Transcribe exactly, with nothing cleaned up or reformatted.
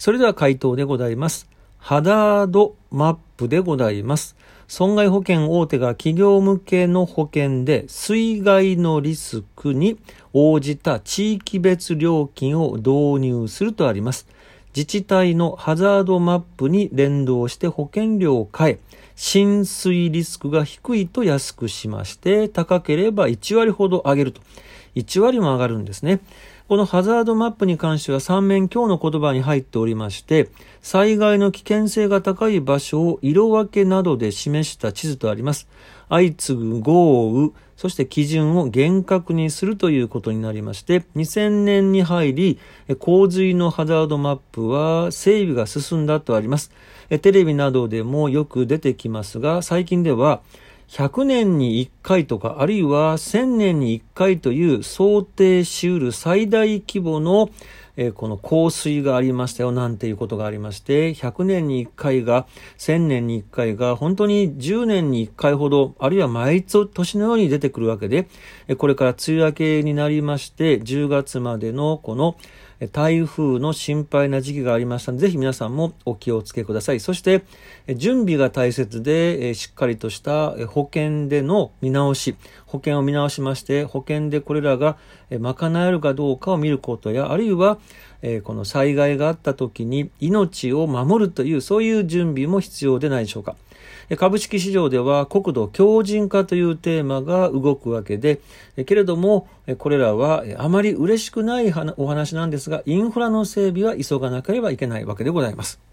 それでは回答でございます。ハザードマップでございます。損害保険大手が企業向けの保険で水害のリスクに応じた地域別料金を導入するとあります。自治体のハザードマップに連動して保険料を変え、浸水リスクが低いと安くしまして、高ければいち割ほど上げると。いち割も上がるんですね。このハザードマップに関してはさん面強の言葉に入っておりまして、災害の危険性が高い場所を色分けなどで示した地図とあります。相次ぐ豪雨、そして基準を厳格にするということになりまして、にせんねんに入り、洪水のハザードマップは整備が進んだとあります。テレビなどでもよく出てきますが、最近では、ひゃくねんにいっかいとか、あるいはせんねんにいっかいという想定しうる最大規模の、えー、この洪水がありましたよなんていうことがありまして、ひゃくねんにいっかいがせんねんにいっかいが本当にじゅうねんにいっかいほど、あるいは毎年のように出てくるわけで、これから梅雨明けになりましてじゅうがつまでのこの台風の心配な時期がありましたので、ぜひ皆さんもお気をつけください。そして準備が大切で、しっかりとした保険での見直し、保険を見直しまして、保険でこれらが賄えるかどうかを見ることや、あるいはこの災害があった時に命を守るという、そういう準備も必要でないでしょうか。株式市場では国土強靭化というテーマが動くわけで、けれどもこれらはあまり嬉しくないお話なんですが、インフラの整備は急がなければいけないわけでございます。